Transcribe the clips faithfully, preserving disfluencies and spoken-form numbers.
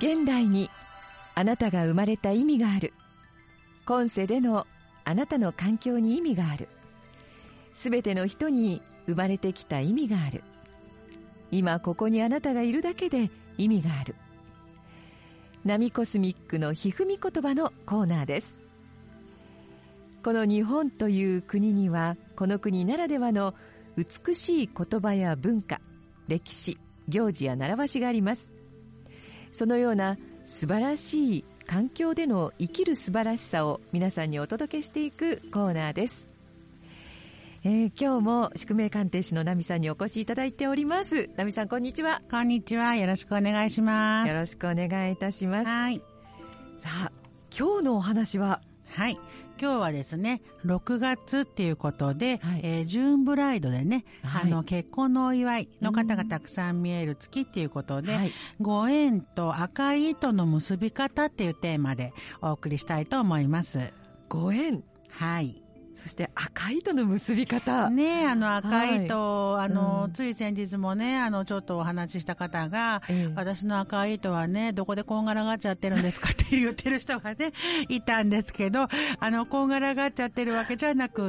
現代にあなたが生まれた意味がある。今世でのあなたの環境に意味がある。すべての人に生まれてきた意味がある。今ここにあなたがいるだけで意味がある。ナミコスミックのひふみ言葉のコーナーです。この日本という国には、この国ならではの美しい言葉や文化、歴史、行事や習わしがあります。そのような素晴らしい環境での生きる素晴らしさを皆さんにお届けしていくコーナーです。えー、今日も宿命鑑定士のナミさんにお越しいただいております。ナミさん、こんにちは。 こんにちは。よろしくお願いします。 よろしくお願いいたします。 はい。 さあ、今日のお話は、 はい。今日はですね、ろくがつっていうことで、 はい、 えー、ジューンブライドでね、 はい、 あの、結婚のお祝いの方がたくさん見える月っていうことで、 はい、 ご縁と赤い糸の結び方っていうテーマでお送りしたいと思います。 ご縁。 はい。 そして赤い糸の結び方。 ねえ、あの赤い糸、 はい、 あの、 うん、 つい先日もね、あの、ちょっとお話しした方が、 ええ、 私の赤い糸はね、どこでこんがらがっちゃってるんですかって言ってる人がね、いたんですけど、あの、こんがらがっちゃってるわけじゃなくって、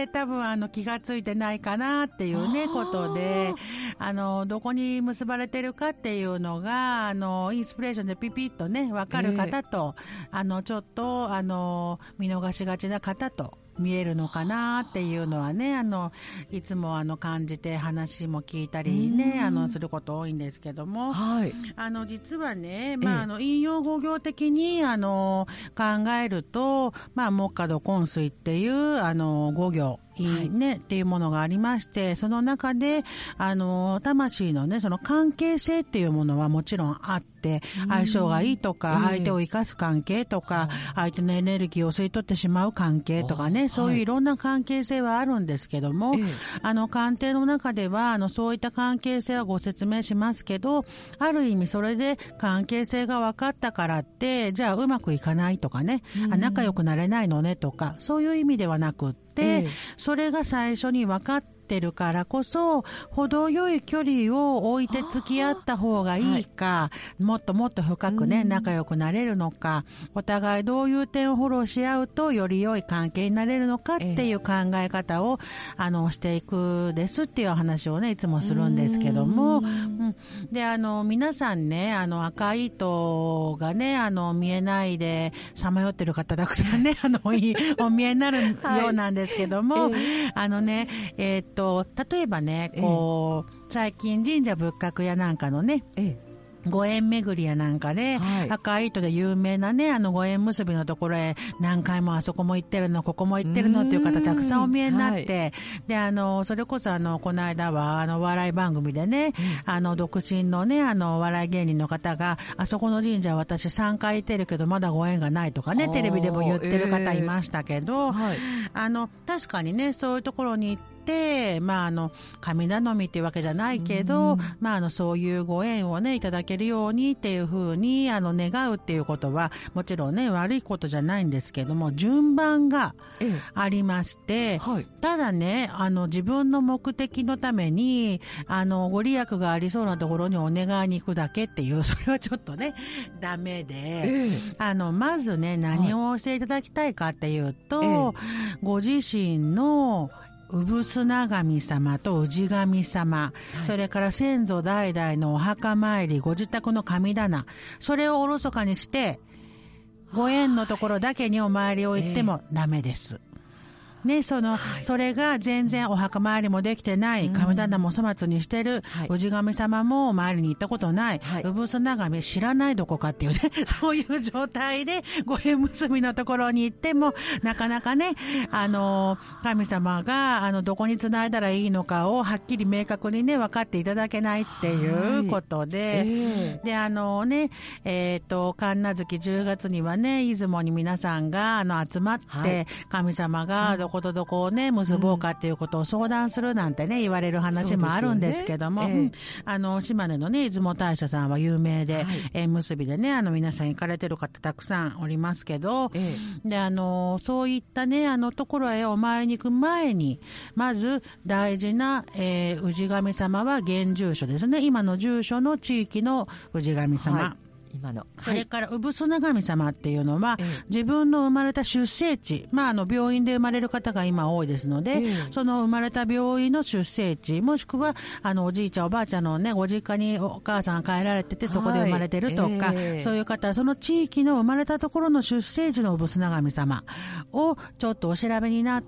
多分あの、気がついてないかなっていうね、ことで、あの、どこに結ばれてるかっていうのが、あの、インスピレーションでピピッとね、わかる方と、ええ、あの、ちょっと、あの、見逃しがちな方と、見えるのかなっていうのはね、あの、いつもあの感じて話も聞いたりね、あの、すること多いんですけども、 はい。 あの、実はね、まあ、あの、引用語行的に、あの、考えると、まあ、木火土金水っていう、あの、語行、いいね、はい、っていうものがありまして、その中で、あの、魂のね、その関係性っていうものはもちろんあって、相性がいいとか、相手を生かす関係とか、相手のエネルギーを吸い取ってしまう関係とかね、そういういろんな関係性はあるんですけども、はい、あの、鑑定の中では、あの、そういった関係性はご説明しますけど、ある意味それで関係性が分かったからって、じゃあうまくいかないとかね、あ、仲良くなれないのねとか、そういう意味ではなくって、で、ええ、それが最初に分かってるからこそ、程よい距離を置いて付き合った方がいいか、はい、もっともっと深くね、仲良くなれるのか、お互いどういう点をフォローし合うとより良い関係になれるのかっていう考え方を、ええ、あの、していくですっていう話をね、いつもするんですけども、うん、で、あの、皆さんね、あの、赤い糸がね、あの、見えないで、さまよってる方たくさんね、あの、お見えになるようなんですですけども、えー、あのね、えー、っと、例えばね、こう、えー、最近神社仏閣やなんかのね、えーご縁巡りやなんかで、はい、赤い糸で有名なね、あのご縁結びのところへ何回もあそこも行ってるの、ここも行ってるのっていう方たくさんお見えになって、はい、で、あの、それこそあの、この間はあの、笑い番組でね、うん、あの、独身のね、あの、笑い芸人の方が、あそこの神社私さんかい行ってるけどまだご縁がないとかね、テレビでも言ってる方いましたけど、えーはい、あの、確かにね、そういうところに行って、で、まあ、あの、神頼みっていうわけじゃないけど、まあ、あの、そういうご縁をね、いただけるようにっていうふうに、あの、願うっていうことは、もちろんね、悪いことじゃないんですけども、順番がありまして、ええはい、ただね、あの、自分の目的のために、あの、ご利益がありそうなところにお願いに行くだけっていう、それはちょっとね、ダメで、ええ、あの、まずね、何をしていただきたいかっていうと、ええ、ご自身の産砂神様と氏神様、はい、それから先祖代々のお墓参り、ご自宅の神棚、それをおろそかにして、ご縁のところだけにお参りを行ってもダメです。えーね、その、はい、それが全然お墓参りもできてない、神棚も粗末にしてる、うん、氏神様も参りに行ったことない、はい、産砂神知らないどこかっていうね、そういう状態でご縁結びのところに行っても、なかなかね、あの、神様が、あの、どこに繋いだらいいのかをはっきり明確にね、分かっていただけないっていうことで、はいえー、で、あのね、えっと、神無月じゅうがつにはね、出雲に皆さんが、あの、集まって、はい、神様がどこことどこをね、結ぼうかっていうことを相談するなんてね、言われる話もあるんですけども、ねえー、あの、島根のね、出雲大社さんは有名で、はい、縁結びでね、あの、皆さん行かれてる方たくさんおりますけど、えー、で、あの、そういったね、あの、ところへお参りに行く前に、まず、大事な、えー、氏神様は現住所ですね。今の住所の地域の氏神様。はい様の、 それから産砂神様っていうのは、 ええ、 自分の生まれた出生地、まあ、あの病院で生まれる方が今多いですので、ええ、その生まれた病院の出生地、もしくはあのおじいちゃんおばあちゃんのねご実家にお母さんが帰られててそこで生まれてるとか、はい、ええ、そういう方はその地域の生まれたところの出生地の産砂神様をちょっとお調べになって、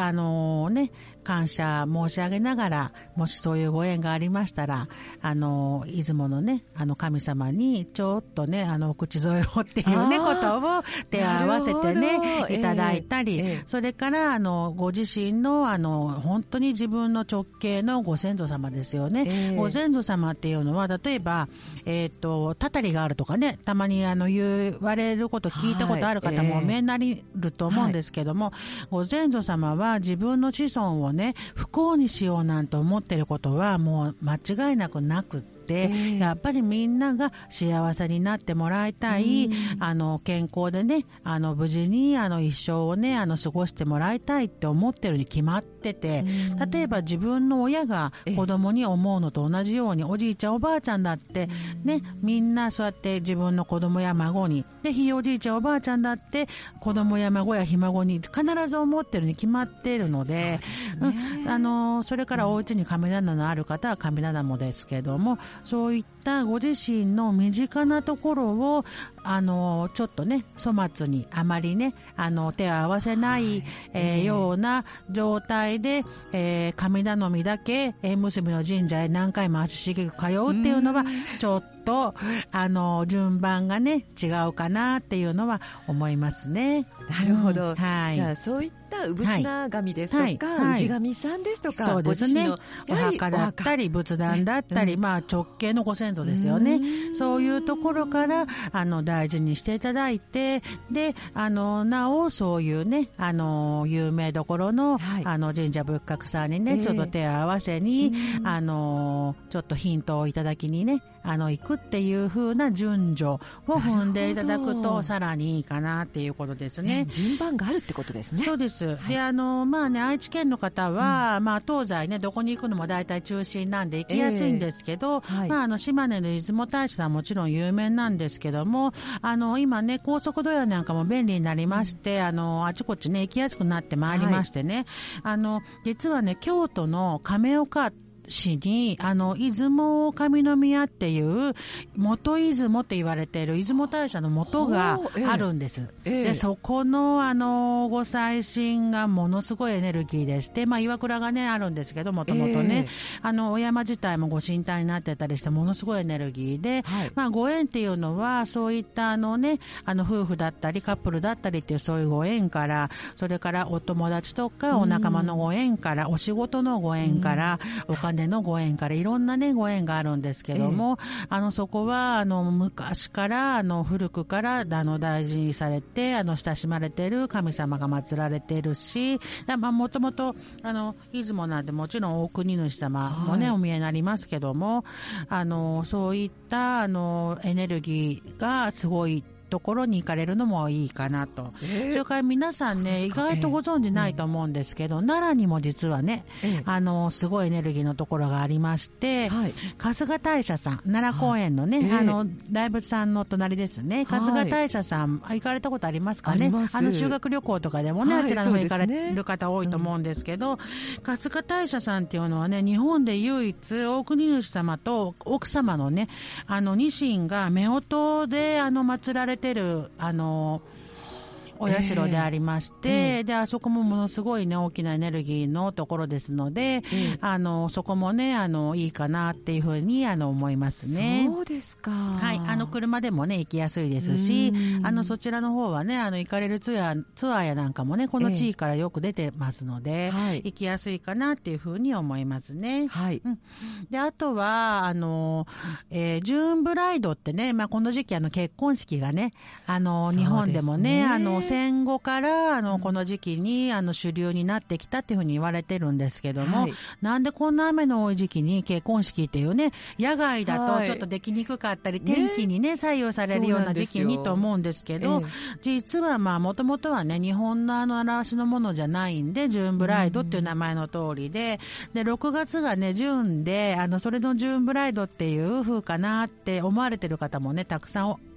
あのね、感謝申し上げながら、もしそういうご縁がありましたら、あの出雲のね、あの神様にちょっとね、あの口添えをっていうねことを手を合わせてねいただいたり、えーえー、それからあのご自身のあの本当に自分の直系のご先祖様ですよね、えー、ご先祖様っていうのは例えばえっ、ー、とたたりがあるとかね、たまにあの言われること聞いたことある方もお見えになりると思うんですけども、はい、えー、ご先祖様は自分の子孫をね不幸にしようなんて思ってることはもう間違いなくなくって、えー、やっぱりみんなが幸せになってもらいたい、あの健康でね、あの無事にあの一生をねあの過ごしてもらいたいって思ってるに決まってて、例えば自分の親が子供に思うのと同じように、おじいちゃんおばあちゃんだってね、みんなそうやって自分の子供や孫にで、ひいおじいちゃんおばあちゃんだって子供や孫やひ孫に必ず思ってるに決まっているので、そうですね、うん、あのそれからお家に神棚のある方は神棚もですけども、そういったご自身の身近なところをあのちょっとね粗末にあまりねあの手を合わせない、はい、えー、ような状態で、えー、神頼みだけ縁結びの神社へ何回も足しげく通うっていうのはちょっとあの順番がね違うかなっていうのは思いますね。 なるほど、 うん、はい、 じゃあそういった産砂神ですとか、 はいはい、 氏神さんですとか、 そうですね、お墓だったり仏壇だったり、うん、まあ直系のご先祖ですよね。そういうところからあの大事にしていただいて、であのなおそういうねあの有名どころの、はい、あの神社仏閣さんにね、えー、ちょっと手を合わせに、あのちょっとヒントをいただきにねあの行くっていう風な順序を踏んでいただくとさらにいいかなっていうことですね。 順番があるってことですね。 そうです、はい、であのまあね愛知県の方は、うん、まあ東西ねどこに行くのも大体中心なんで行きやすいんですけど、えーはい、まああの島根の出雲大社さんもちろん有名なんですけども、あの今ね高速道路なんかも便利になりまして、うん、あのあちこちね行きやすくなってまいりましてね、はい、あの実はね京都の亀岡市にあの出雲神宮っていう元出雲って言われている出雲大社の元があるんです、ええ、でそこのあのご祭神がものすごいエネルギーでして、まあ岩倉がねあるんですけどもともとね、え、あのお山自体もご神体になってたりしてものすごいエネルギーで、はい、まあご縁っていうのはそういったあのねあの夫婦だったりカップルだったりっていうそういうご縁から、それからお友達とかお仲間のご縁から、お仕事のご縁から、お金のご縁からいろんなねご縁があるんですけども、ええ、あのそこはあの昔からあの古くからあの大事にされてあの親しまれている神様が祀られているし、まあもともとあの出雲なんでもちろん大国主様もね、はい、お見えになりますけども、あのそういったあのエネルギーがすごいところに行かれるのもいいかなと、えー、それから皆さんね意外とご存知ないと思うんですけど、えーうん、奈良にも実はね、えー、あのすごいエネルギーのところがありまして、はい、春日大社さん奈良公園のね、はい、あの大仏さんの隣ですね、春日大社さん、はい、行かれたことありますかね。 あ, あの修学旅行とかでもね、はい、あちらの方行かれる方多いと思うんですけど、うん、春日大社さんっていうのはね日本で唯一大国主様と奥様のねあのニシンが夫婦であの祀られてるあのお社でありまして、えー、であそこもものすごいね大きなエネルギーのところですので、えー、あのそこもねあのいいかなっていうふうにあの思いますね。 そうですか。 はい、あの車でもね行きやすいですし、あのそちらの方はねあの行かれるツアーツアーやなんかもねこの地域からよく出てますので、えーはい、行きやすいかなっていうふうに思いますね。はい、うん、であとはあの、えー、ジューンブライドってね、まあ、この時期あの結婚式がねあの日本でもねあの戦後からあのこの時期にあの主流になってきたっていうふうに言われてるんですけども、はい、なんでこんな雨の多い時期に結婚式っていうね野外だとちょっとできにくかったり、はい、天気にね左右されるような時期にと思うんですけど、ええ、実はまあもともとはね日本のあの習わしのものじゃないんでジューンブライドっていう名前の通りで、でろくがつがねジューンであのそれのジューンブライドっていう風かなって思われてる方もねたくさん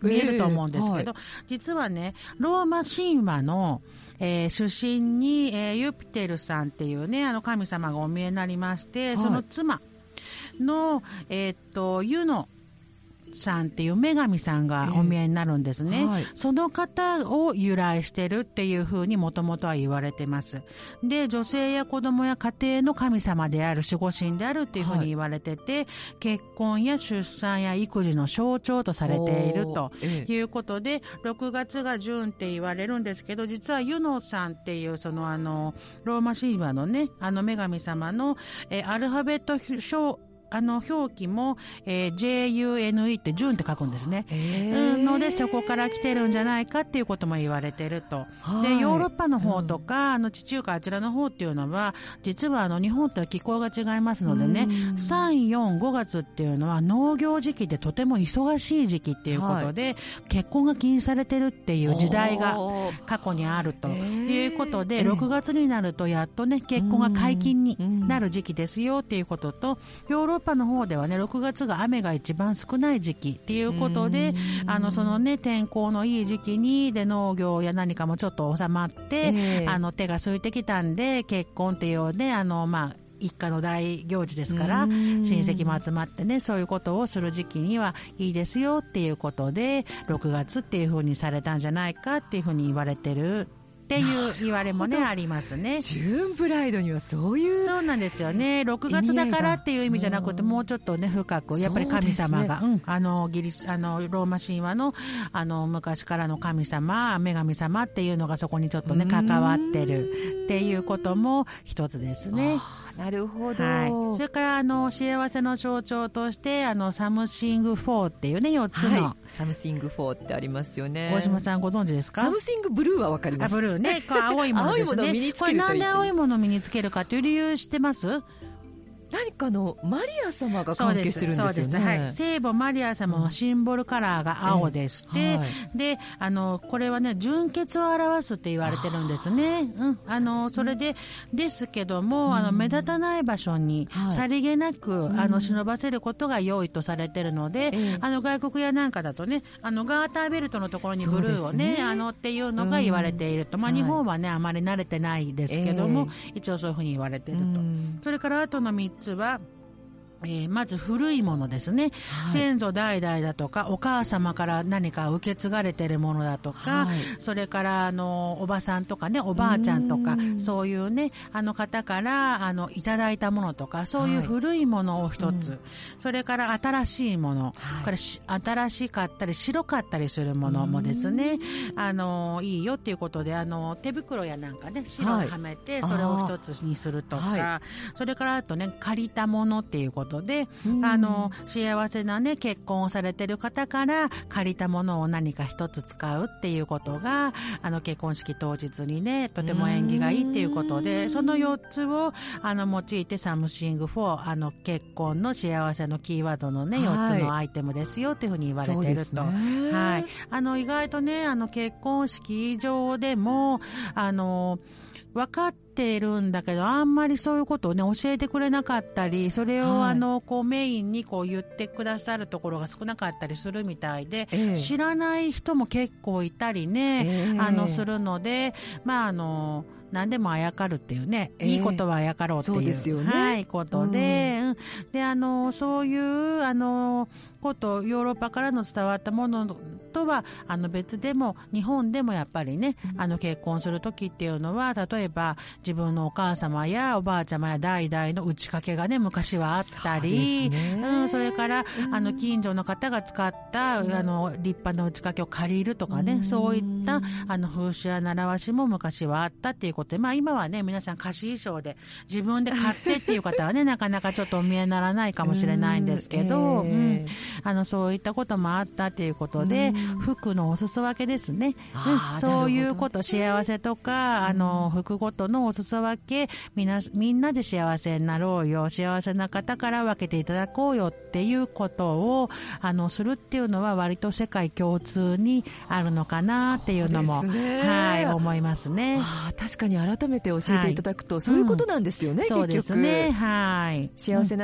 見えると思うんですけど、 えーはい、 実はね、ローマ神話の、えー、出身に、えー、ユピテルさんっていうね、あの神様がお見えになりまして、はい、その妻の、えー、っと、ユノさんっていう女神さんがお見えになるんですね、えーはい、その方を由来してるっていう風にもともとは言われてます。で、女性や子供や家庭の神様である守護神であるっていう風に言われてて、はい、結婚や出産や育児の象徴とされているということで、えー、ろくがつが純って言われるんですけど、実はユノさんっていうそのあのローマ神話のね、あの女神様の、えー、アルファベット表あの表記も、えー、ジェイユーエヌイー ってジュンって書くんですね、えー、のでそこから来てるんじゃないかっていうことも言われてると、はい、でヨーロッパの方とか、うん、あの地中海あちらの方っていうのは実はあの日本とは気候が違いますのでね、さん、よん、ごがつっていうのは農業時期でとても忙しい時期っていうことで、はい、結婚が禁止されてるっていう時代が過去にあるということで、ろくがつになるとやっとね結婚が解禁になる時期ですよっていうことと、ヨーロッパヨーロッパの方ではねろくがつが雨が一番少ない時期っていうことで、あのそのね天候のいい時期にで農業や何かもちょっと収まって、えー、あの手が空いてきたんで結婚っていうねあのまあ一家の大行事ですから親戚も集まってねそういうことをする時期にはいいですよっていうことでろくがつっていう風にされたんじゃないかっていう風に言われてるっていう言われもねありますね。 ジューンブライドにはそういうそうなんですよね。ろくがつだからっていう意味じゃなくてもうちょっとね深くやっぱり神様がう、ね、うん、あのギリスあのローマ神話のあの昔からの神様女神様っていうのがそこにちょっとね関わってるっていうことも一つですね。 なるほど、 はい、それからあの幸せの象徴としてあのサムシングフォーっていうねよっつの、 はい、サムシングフォーってありますよね。 大島さんご存知ですか？ サムシングブルーはわかります。 あブルーね、これ青いものですね。青いものを身につけるといい。これなんで青いものを身につけるかという理由知ってます？ 何かのマリア様が関係してるんですよね。そうです、はい、 聖母マリア様のシンボルカラーが青でして、うんはい、であのこれはね純潔を表すって言われてるんですね。うん、あのそれでですけども、うん、あの目立たない場所にさりげなく、はい、あの忍ばせることが良いとされてるので、うん、あの外国やなんかだとねあのガーターベルトのところにブルーを ね, ねあのっていうのが言われていると、うんまあ、日本はね、はい、あまり慣れてないですけども、えー、一応そういうふうに言われていると、うん、それからあとのみっつはえー、まず古いものですね、はい、先祖代々だとかお母様から何か受け継がれているものだとか、はい、それからあのおばさんとかねおばあちゃんとかそういうねあの方からあのいただいたものとかそういう古いものを一つ、はい、それから新しいもの、はい、からし新しかったり白かったりするものもですねあのいいよっていうことであの手袋やなんかね白をはめてそれを一つにするとか、はい、それからあとね借りたものっていうことで、あの幸せなね結婚をされてる方から借りたものを何か一つ使うっていうことがあの結婚式当日にねとても縁起がいいっていうことでそのよっつをあの用いてサムシングフォーあの結婚の幸せのキーワードのね、はい、よっつのアイテムですよっていうふうに言われてると、はい、あの意外とねあの結婚式場でもあの分かっているんだけどあんまりそういうことをね教えてくれなかったりそれを、はい、あのこうメインにこう言ってくださるところが少なかったりするみたいで、えー、知らない人も結構いたりね、えー、あのするのでまああの何でもあやかるっていうね、えー、いいことはあやかろうっていう、そうですよね、はい、ことで、うん、であのそういうあのことヨーロッパからの伝わったものとはあの別でも日本でもやっぱりね、うん、あの結婚する時っていうのは例えば自分のお母様やおばあちゃまや代々の打ち掛けがね昔はあったり そ,、ねうん、それから、うん、あの近所の方が使った、うん、あの立派な打ち掛けを借りるとかね、うん、そういったあの風習や習わしも昔はあったっていうことで、まあ、今はね皆さん貸し衣装で自分で買ってっていう方はねなかなかちょっとお見えにならないかもしれないんですけど、うんえーうんあのそういったこともあったということで服のお裾分けですね、うん、そういうこと幸せとかあの服ごとのお裾分けみんな、みんなで幸せになろうよ幸せな方から分けていただこうよっていうことをあのするっていうのは割と世界共通にあるのかなっていうのも、ねはい、思いますね。 あ確かに改めて教えていただくと、はい、そういうことなんですよね、うん、結局そうですね、はい、 幸せな、うん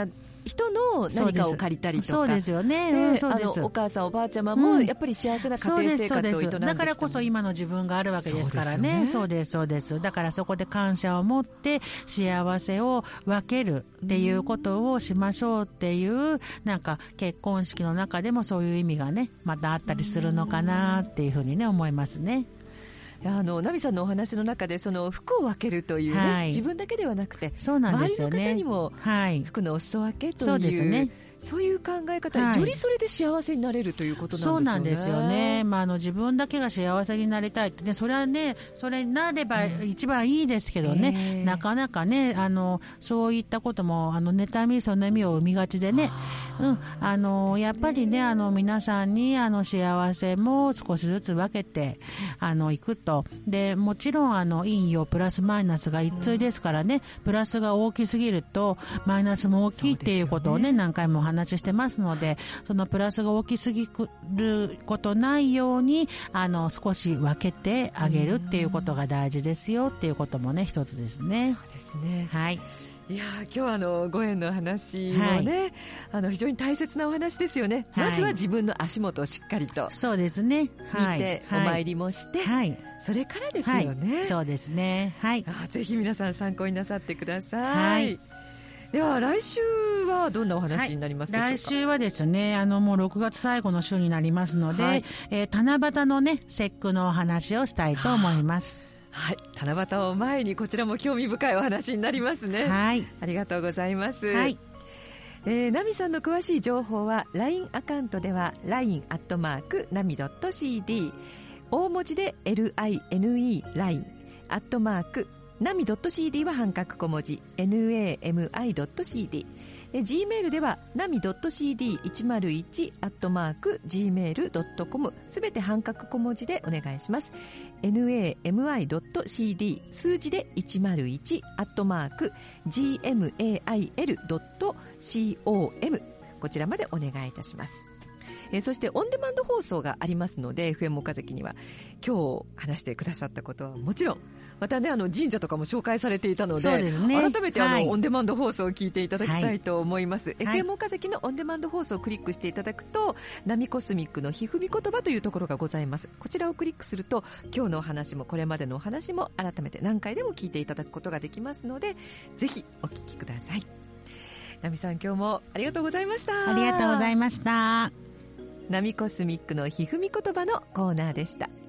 人の何かを借りたりとか、 そうですよね、 で、 うん、そうです。 あのお母さんおばあちゃまもやっぱり幸せな家庭生活を営んできた、 そうですそうです。だからこそ今の自分があるわけですからね。そうですそうです。だからそこで感謝を持って幸せを分けるっていうことをしましょうっていう、なんか結婚式の中でもそういう意味がねまたあったりするのかなっていうふうにね思いますね。 あのナミさんのお話の中でその服を分けるというね、はい、自分だけではなくてそうなんですよ、ね、 周りの方にも服のお裾分けという、 そうですね、 そういう考え方、はい、よりそれで幸せになれるということなんですよね。 そうなんですよね、まあ、あの自分だけが幸せになりたいってね、それはねそれになれば一番いいですけどね、うん、なかなかねあのそういったこともあの妬みそねみを生みがちでね、うん、あのやっぱりねあの皆さんにあの幸せも少しずつ分けてあのいくと。でもちろんあの陰陽プラスマイナスが一対ですからね、うん、プラスが大きすぎるとマイナスも大きいっていうことを ね, ね何回もお話ししてますので、そのプラスが大きすぎることないようにあの少し分けてあげるっていうことが大事ですよっていうこともね一つですね。 そうですね、 はい。 いや今日はあのご縁の話もね、はい、あの非常に大切なお話ですよね、はい、まずは自分の足元をしっかりとそうですね、 見て、はい、お参りもして、はい、それからですよね、 はい、そうですね、はい、 あぜひ皆さん参考になさってください、はい、では来週はどんなお話になりますでしょうか。 はい、来週はですねあのもうろくがつ最後の週になりますので、はい、えー、七夕のね節句のお話をしたいと思います。 はい、七夕を前にこちらも興味深いお話になりますね。 はい、 ありがとうございます。 はい、 えー、ナミさんの詳しい情報は ライン アカウントでは ライン アットマーク ナミ ドット シーディー 大文字で ライン ライン アットマーク ナミ ドット シーディー は半角小文字 ナミ ドット シーディー、え Gmail では ナミ ドット シーディーいちまるいち アットマーク ジーメール ドット コム すべて半角小文字でお願いします。 ナミ ドット シーディー 数字でいちまるいち アットマーク ジーエムエーアイエル ドット コム こちらまでお願いいたします。えー、そしてオンデマンド放送がありますので エフエム 岡崎には今日話してくださったことはもちろんまたねあの神社とかも紹介されていたの で, そうですね、 改めてあの、 はい、 オンデマンド放送を聞いていただきたいと思います、はい、エフエム 岡崎のオンデマンド放送をクリックしていただくとナミコスミックのひふみ言葉というところがございます。こちらをクリックすると今日のお話もこれまでのお話も改めて何回でも聞いていただくことができますのでぜひお聞きください。ナミさん今日もありがとうございました。 ありがとうございました。 ナミコスミックのひふみ言葉のコーナーでした。